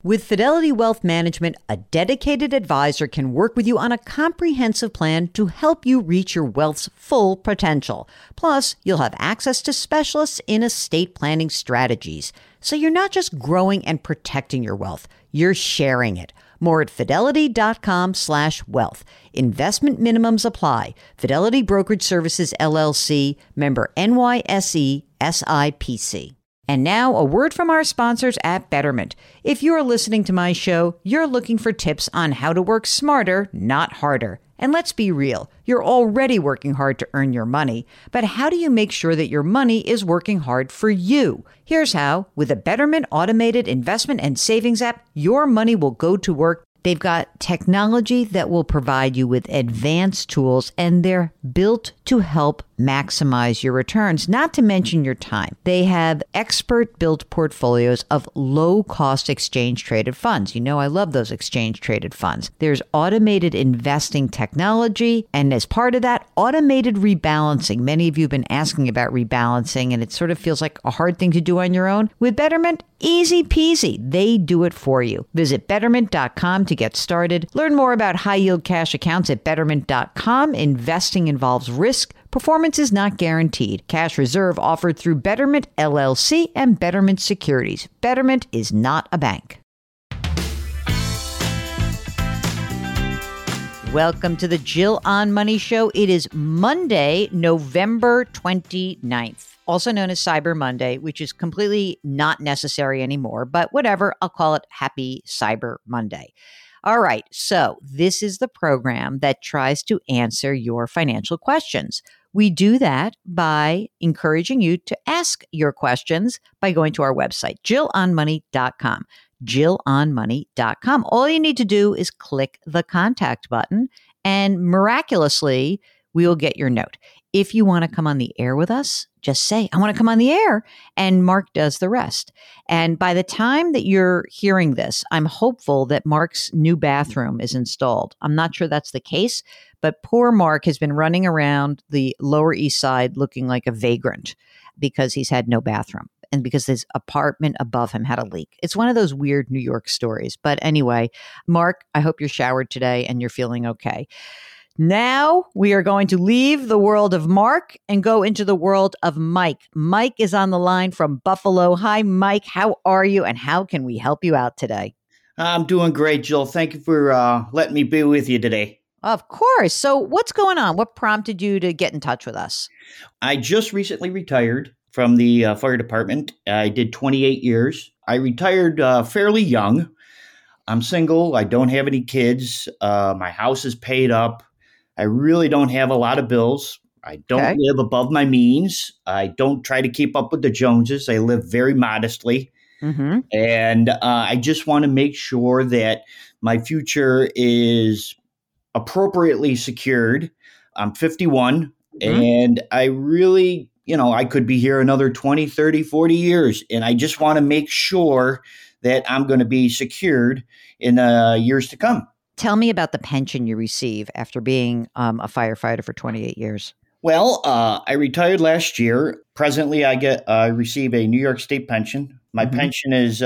With Fidelity Wealth Management, a dedicated advisor can work with you on a comprehensive plan to help you reach your wealth's full potential. Plus, you'll have access to specialists in estate planning strategies. So you're not just growing and protecting your wealth, you're sharing it. More at fidelity.com/wealth. Investment minimums apply. Fidelity Brokerage Services, LLC, member NYSE, SIPC. And now, a word from our sponsors at Betterment. If you are listening to my show, you're looking for tips on how to work smarter, not harder. And let's be real, you're already working hard to earn your money. But how do you make sure that your money is working hard for you? Here's how. With a Betterment automated investment and savings app, your money will go to work. They've got technology that will provide you with advanced tools, and they're built to help maximize your returns, not to mention your time. They have expert-built portfolios of low-cost exchange-traded funds. You know I love those exchange-traded funds. There's automated investing technology, and as part of that, automated rebalancing. Many of you have been asking about rebalancing, and it sort of feels like a hard thing to do on your own. With Betterment, easy peasy. They do it for you. Visit Betterment.com to get started. Learn more about high-yield cash accounts at Betterment.com. Investing involves risk. Performance is not guaranteed. Cash reserve offered through Betterment LLC and Betterment Securities. Betterment is not a bank. Welcome to the Jill on Money Show. It is Monday, November 29th, also known as Cyber Monday, which is completely not necessary anymore, but whatever, I'll call it Happy Cyber Monday. All right, so this is the program that tries to answer your financial questions. We do that by encouraging you to ask your questions by going to our website, JillOnMoney.com. JillOnMoney.com. All you need to do is click the contact button, and miraculously, we will get your note. If you want to come on the air with us, just say, I want to come on the air, and Mark does the rest. And by the time that you're hearing this, I'm hopeful that Mark's new bathroom is installed. I'm not sure that's the case, but poor Mark has been running around the Lower East Side looking like a vagrant because he's had no bathroom and because his apartment above him had a leak. It's one of those weird New York stories. But anyway, Mark, I hope you're showered today and you're feeling okay. Now we are going to leave the world of Mark and go into the world of Mike. Mike is on the line from Buffalo. Hi, Mike. How are you and how can we help you out today? I'm doing great, Jill. Thank you for letting me be with you today. Of course. So what's going on? What prompted you to get in touch with us? I just recently retired from the fire department. I did 28 years. I retired fairly young. I'm single. I don't have any kids. My house is paid up. I really don't have a lot of bills. I don't live above my means. I don't try to keep up with the Joneses. I live very modestly. Mm-hmm. And I just want to make sure that my future is appropriately secured. I'm 51, and I really, I could be here another 20, 30, 40 years. And I just want to make sure that I'm going to be secured in years to come. Tell me about the pension you receive after being a firefighter for 28 years. Well, I retired last year. Presently, I receive a New York State pension. My pension is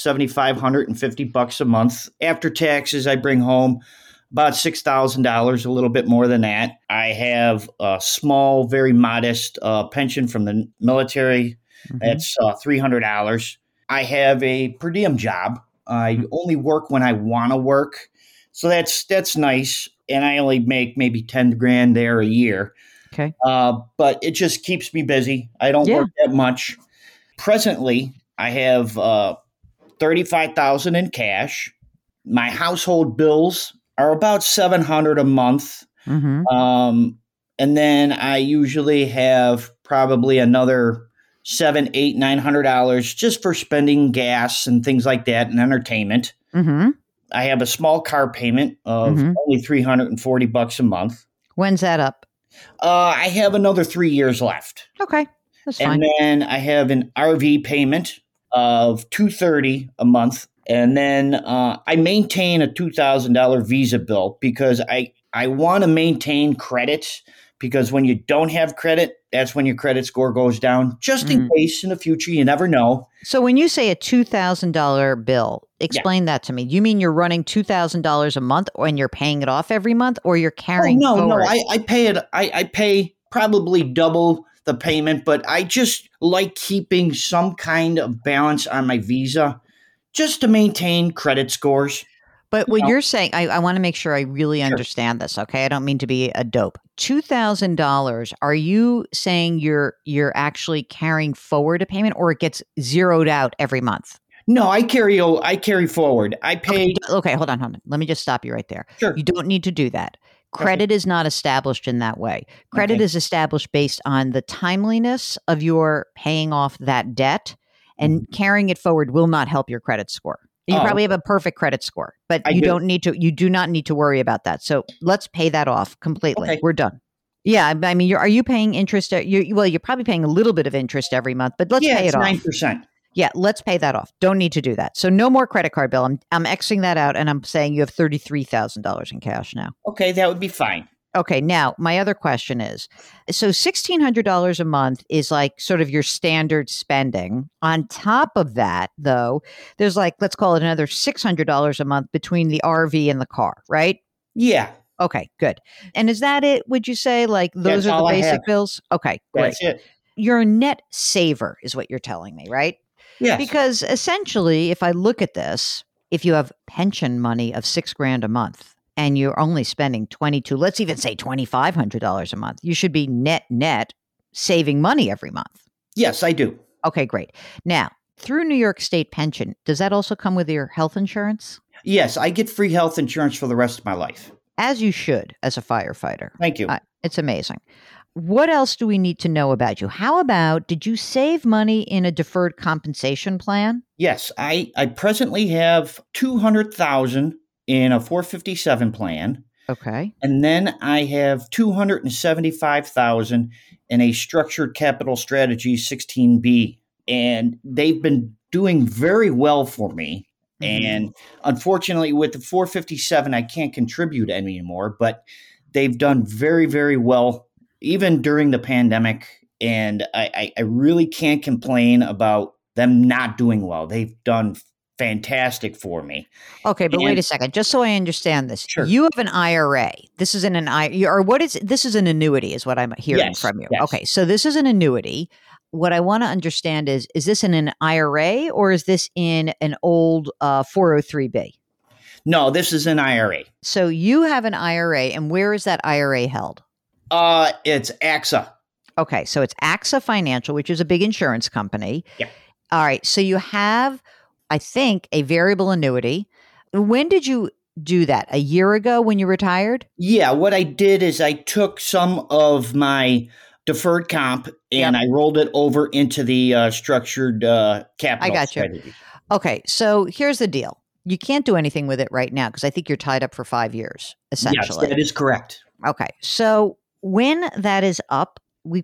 $7,550 a month. After taxes, I bring home about $6,000, a little bit more than that. I have a small, very modest pension from the military. That's $300. I have a per diem job. I only work when I want to work. So that's nice. And I only make maybe 10 grand there a year. Okay. But it just keeps me busy. I don't work that much. Presently, I have $35,000 in cash. My household bills are about $700 a month. And then I usually have probably another $700, $800, $900 just for spending gas and things like that and entertainment. I have a small car payment of only $340 a month. When's that up? I have another 3 years left. Okay, that's fine. And then I have an RV payment of $230 a month. And then I maintain a $2,000 Visa bill because I want to maintain credit because when you don't have credit, that's when your credit score goes down, just in case in the future. You never know. So when you say a $2,000 bill, Yeah. explain that to me. You mean you're running $2,000 a month and you're paying it off every month, or you're Oh, carrying no, forward? I pay it. I pay probably double the payment, but I just like keeping some kind of balance on my Visa just to maintain credit scores. But You what know, you're saying, I want to make sure I really sure. understand this. Okay, I don't mean to be a dope. $2,000. Are you saying you're actually carrying forward a payment, or it gets zeroed out every month? No, I carry forward. I pay. Okay, hold on. Let me just stop you right there. Sure. You don't need to do that. Okay. Credit is not established in that way. Credit Okay. is established based on the timeliness of your paying off that debt, and carrying it forward will not help your credit score. You Oh, probably have a perfect credit score, but I you do. don't need to. You do not need to worry about that. So let's pay that off completely. Okay. We're done. Yeah, I mean, are you paying interest? You're probably paying a little bit of interest every month, but let's Yeah, pay it's it off. 9%. Yeah, let's pay that off. Don't need to do that. So no more credit card bill. I'm Xing that out, and I'm saying you have $33,000 in cash now. Okay, that would be fine. Okay, now my other question is, so $1,600 a month is like sort of your standard spending. On top of that, though, there's like, let's call it another $600 a month between the RV and the car, right? Yeah, Okay, good. And is that it? Would you say like those that's are the all I have. basic bills? Okay, great. That's it. You're a net saver, is what you're telling me, right? Yes. Because essentially, if I look at this, if you have pension money of $6,000 a month and you're only spending let's even say $2,500 a month, you should be net saving money every month. Yes, I do. Okay, great. Now, through New York State pension, does that also come with your health insurance? Yes, I get free health insurance for the rest of my life. As you should, as a firefighter. Thank you. It's amazing. What else do we need to know about you? How about, did you save money in a deferred compensation plan? Yes, I presently have 200,000 in a 457 plan, Okay. and then I have 275,000 in a structured capital strategy 16B, and they've been doing very well for me. And unfortunately, with the 457, I can't contribute anymore, but they've done very, very well, even during the pandemic. And I really can't complain about them not doing well. They've done fantastic for me. Okay, but wait And- a second. Just so I understand this, Sure. you have an IRA. This is an or what is this? Is an annuity, is what I'm hearing Yes, from you. yes. Okay, so this is an annuity. What I want to understand is this in an IRA or is this in an old 403b? No, this is an IRA. So you have an IRA, and where is that IRA held? It's AXA. Okay, so it's AXA Financial, which is a big insurance company. Yep. All right, so you have, I think, a variable annuity. When did you do that? A year ago when you retired? Yeah, what I did is I took some of my deferred comp and I rolled it over into the structured capital I got you. strategy. Okay, so here's the deal. You can't do anything with it right now because I think you're tied up for 5 years, essentially. Yes, that is correct. Okay, so when that is up,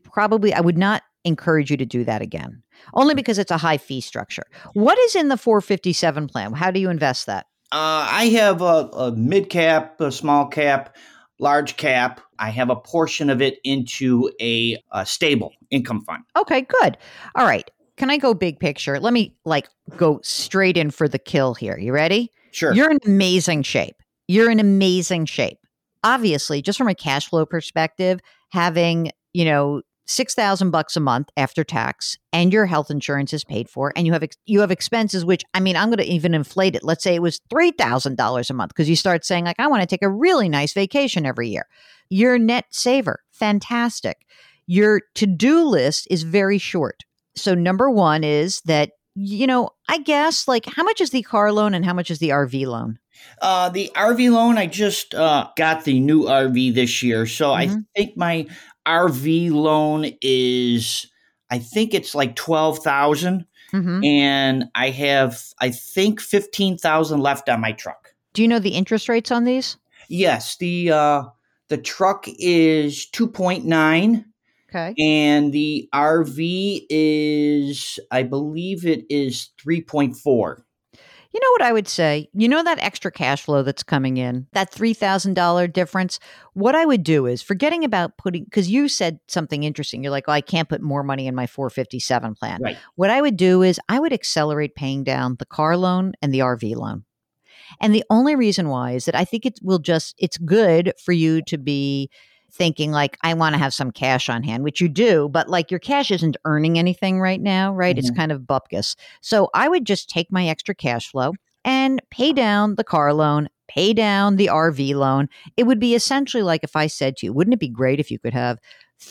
I would not encourage you to do that again, only because it's a high fee structure. What is in the 457 plan? How do you invest that? I have a mid cap, a small cap, large cap. I have a portion of it into a stable income fund. Okay, good. All right. Can I go big picture? Let me go straight in for the kill here. You ready? Sure. You're in amazing shape. You're in amazing shape. Obviously, just from a cash flow perspective, having, $6,000 a month after tax and your health insurance is paid for and you have expenses, which, I mean, I'm going to even inflate it. Let's say it was $3,000 a month because you start saying I want to take a really nice vacation every year. You're a net saver. Fantastic. Your to-do list is very short. So number one is that, I guess how much is the car loan and how much is the RV loan? The RV loan, I just got the new RV this year. So I think my RV loan is, I think it's like 12,000 and I have, I think 15,000 left on my truck. Do you know the interest rates on these? Yes. The truck is 2.9. Okay. And the RV is, I believe it is 3.4. You know what I would say? You know that extra cash flow that's coming in, that $3,000 difference? What I would do is forgetting about putting, because you said something interesting. You're like, oh, I can't put more money in my 457 plan. Right. What I would do is I would accelerate paying down the car loan and the RV loan. And the only reason why is that I think it's good for you to be thinking like, I want to have some cash on hand, which you do, but like your cash isn't earning anything right now, right? It's kind of bupkis. So I would just take my extra cash flow and pay down the car loan, pay down the RV loan. It would be essentially like if I said to you, wouldn't it be great if you could have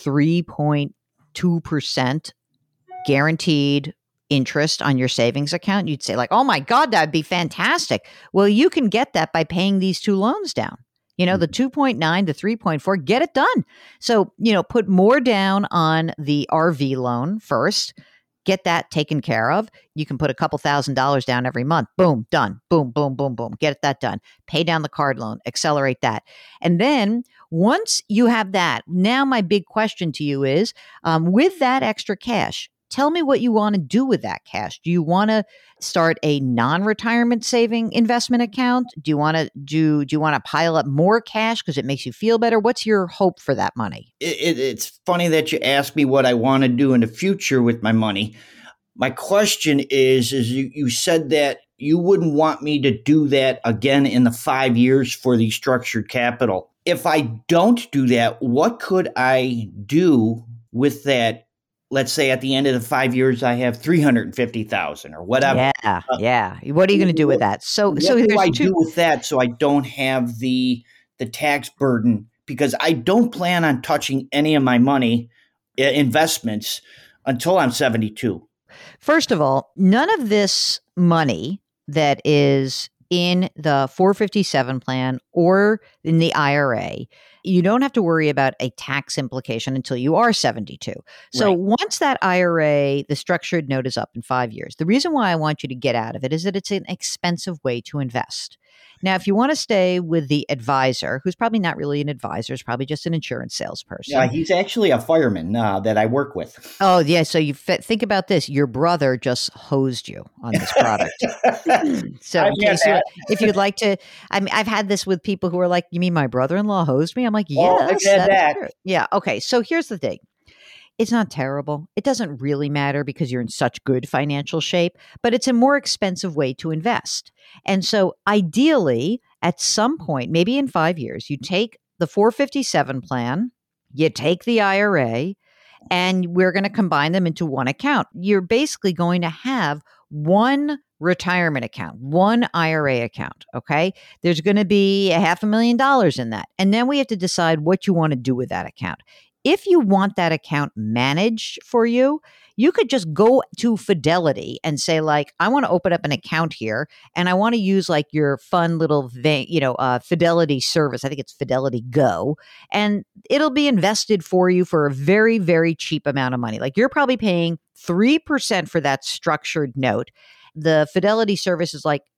3.2% guaranteed interest on your savings account? You'd say like, oh my God, that'd be fantastic. Well, you can get that by paying these two loans down. You know, the 2.9 to 3.4, get it done. So, put more down on the RV loan first, get that taken care of. You can put a couple $1,000s down every month. Boom, done. Boom, boom, boom, boom. Get that done. Pay down the card loan, accelerate that. And then once you have that, now my big question to you is, with that extra cash, tell me what you want to do with that cash. Do you want to start a non-retirement saving investment account? Do you want to pile up more cash because it makes you feel better? What's your hope for that money? It's funny that you ask me what I want to do in the future with my money. My question is you said that you wouldn't want me to do that again in the 5 years for the structured capital. If I don't do that, what could I do with that? Let's say at the end of the 5 years, I have 350,000 or whatever. Yeah. What are you going to do with that? So what do I do with that so I don't have the tax burden? Because I don't plan on touching any of my money investments until I'm 72. First of all, none of this money that is in the 457 plan or in the IRA, you don't have to worry about a tax implication until you are 72. So Right. Once that IRA, the structured note is up in 5 years, the reason why I want you to get out of it is that it's an expensive way to invest. Now, if you want to stay with the advisor, who's probably not really an advisor, is probably just an insurance salesperson. Yeah, he's actually a fireman that I work with. Oh, yeah. So you think about this. Your brother just hosed you on this product. So in case if you'd like to, I've had this with people who are like, you mean my brother-in-law hosed me? I'm like, yes, that's true. Yeah. Okay. So here's the thing. It's not terrible. It doesn't really matter because you're in such good financial shape, but it's a more expensive way to invest. And so ideally, at some point, maybe in 5 years, you take the 457 plan, you take the IRA, and we're going to combine them into one account. You're basically going to have one retirement account, one IRA account. Okay. There's going to be $500,000 in that. And then we have to decide what you want to do with that account. If you want that account managed for you, you could just go to Fidelity and say, like, I want to open up an account here and I want to use like your fun little, Fidelity service. I think it's Fidelity Go, and it'll be invested for you for a very, very cheap amount of money. Like you're probably paying 3% for that structured note. The Fidelity service is like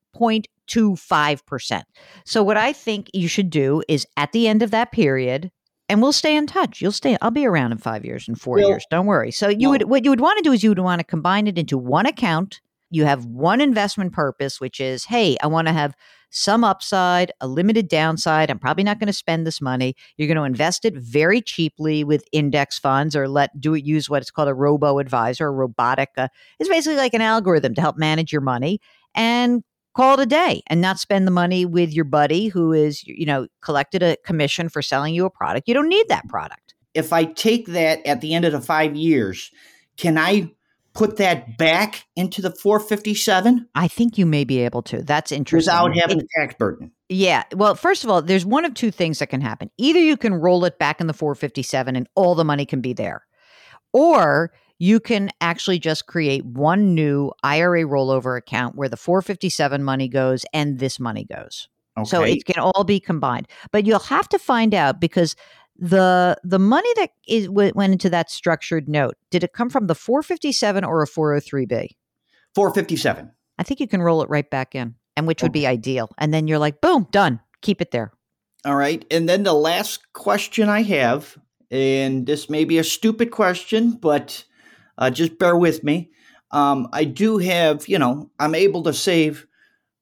0.25%. So what I think you should do is at the end of that period, and we'll stay in touch. I'll be around in 5 years and 4 years. Don't worry. So what you would want to do is you would want to combine it into one account. You have one investment purpose, which is, hey, I want to have some upside, a limited downside. I'm probably not going to spend this money. You're going to invest it very cheaply with index funds or use what is called a robo-advisor, a robotic. It's basically like an algorithm to help manage your money and call it a day and not spend the money with your buddy who is, collected a commission for selling you a product. You don't need that product. If I take that at the end of the 5 years, can I put that back into the 457? I think you may be able to. That's interesting. Without having the tax burden. Yeah. Well, first of all, there's one of two things that can happen. Either you can roll it back in the 457 and all the money can be there, or you can actually just create one new IRA rollover account where the 457 money goes and this money goes. Okay. So it can all be combined. But you'll have to find out because the money that went into that structured note, did it come from the 457 or a 403B? 457. I think you can roll it right back in, and which would be ideal. And then you're like, boom, done. Keep it there. All right. And then the last question I have, and this may be a stupid question, but just bear with me. I do have, I'm able to save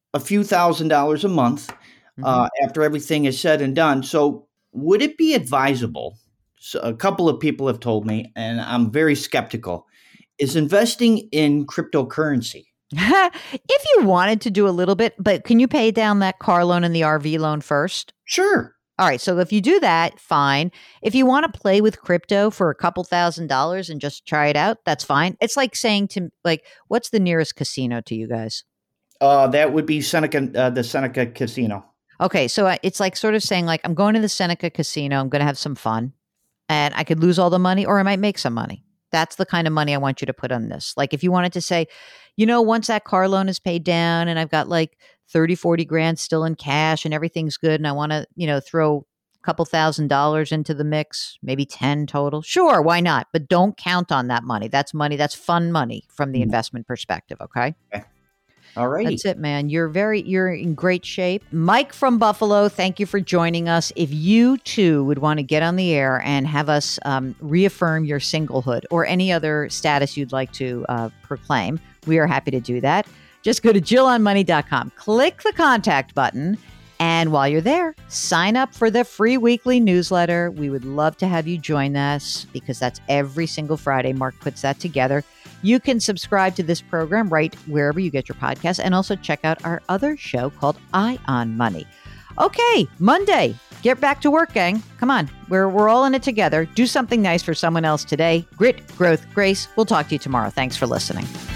a few $1,000s a month after everything is said and done. So would it be advisable? So a couple of people have told me, and I'm very skeptical, is investing in cryptocurrency. If you wanted to do a little bit, but can you pay down that car loan and the RV loan first? Sure. All right. So if you do that, fine. If you want to play with crypto for a couple $1,000s and just try it out, that's fine. It's like saying to what's the nearest casino to you guys? That would be Seneca, the Seneca Casino. Okay. So it's like sort of saying like, I'm going to the Seneca Casino. I'm going to have some fun and I could lose all the money or I might make some money. That's the kind of money I want you to put on this. Like if you wanted to say, once that car loan is paid down and I've got like 30, 40 grand still in cash and everything's good and I want to, throw a couple $1,000s into the mix, maybe 10 total. Sure, why not? But don't count on that money. That's money. That's fun money from the investment perspective, okay? All right. That's it, man. You're in great shape. Mike from Buffalo, thank you for joining us. If you too would want to get on the air and have us reaffirm your singlehood or any other status you'd like to proclaim, we are happy to do that. Just go to JillOnMoney.com, click the contact button, and while you're there, sign up for the free weekly newsletter. We would love to have you join us because that's every single Friday. Mark puts that together. You can subscribe to this program right wherever you get your podcasts and also check out our other show called Eye on Money. Okay, Monday. Get back to work, gang. Come on. We're all in it together. Do something nice for someone else today. Grit, growth, grace. We'll talk to you tomorrow. Thanks for listening.